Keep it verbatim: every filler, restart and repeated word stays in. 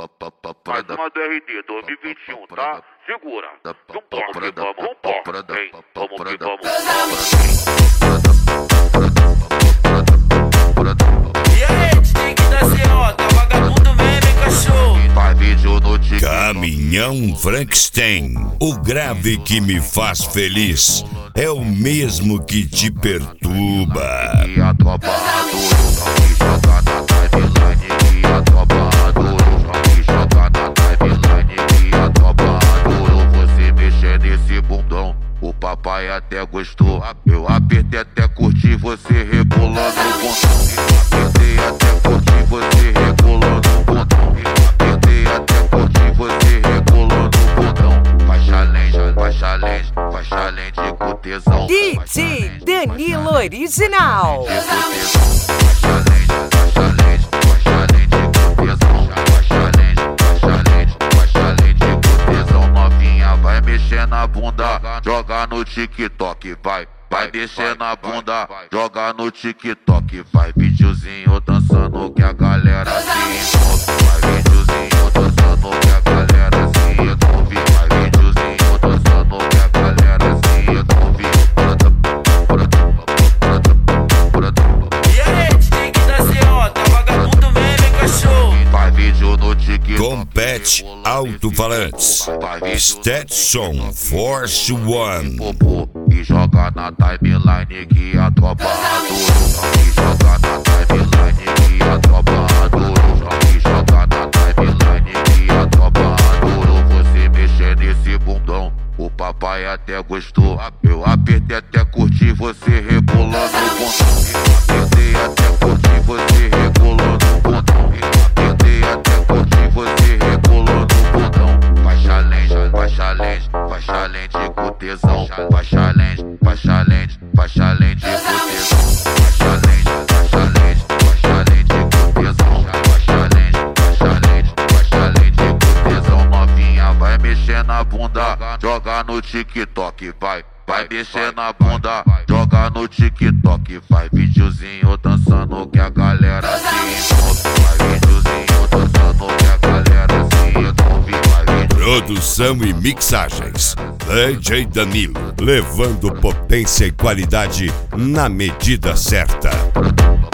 Mais uma do R D dois mil e vinte e um, tá? Segura. Vamos que vamos, vamos, vem. Vamos que vamos. E aí, tem que dar serrota, vagabundo mesmo, hein, cachorro? Faz vídeo no TikTok. Caminhão Frankenstein, o grave que me faz feliz é o mesmo que te perturba. E a tropa adora, me joga na timeline. E a tropa adora, me joga na timeline. E a tropa adora você mexer nesse bundão. O papai até gostou, eu apertei até curtir você rebolando o bundão. Apertei até curtir você rebolando o bundão. Apertei até curtir você rebolando o bundão. Faz challenge, faz challenge, faz challenge com tesão. D J Danilo Original. Faz challenge, faz challenge, faz challenge com tesão. Faz challenge, faz challenge, faz challenge com tesão. Novinha vai mexer na bunda, joga no TikTok, vai. Vai descer na bunda, joga no TikTok. Vai videozinho dançando que a galera se envolve. Vai videozinho dançando que a galera se envolve. Vai videozinho dançando que a galera se envolve. E aí, tem que dar serrota, vagabundo mesmo, hein, cachorro? Vai vídeo no TikTok. Compete Alto-Falantes, Stetson Force One. Popô e joga na timeline que a tropa adora. E joga na timeline que a tropa adora. E joga na timeline que a tropa adora. Você mexer nesse bundão, o papai até gostou. Eu apertei até curtir você rebolando o bundão. Apertei até curtir você rebolando o bundão. Apertei até curtir você rebolando o bundão. Faz challenge, faz challenge, faz challenge com tesão. Faz challenge, faz challenge, faz challenge com tesão. Faz challenge, faz challenge, faz challenge com tesão. Faz challenge, faz challenge, faz challenge com tesão. Novinha vai mexer na bunda, joga no TikTok, vai. Vai mexer na bunda, joga no TikTok. Vai videozinho dançando que a galera se envolve. Vai videozinho dançando que a galera se envolve. Vai Produção e mixagens, D J Danilo, levando potência e qualidade na medida certa.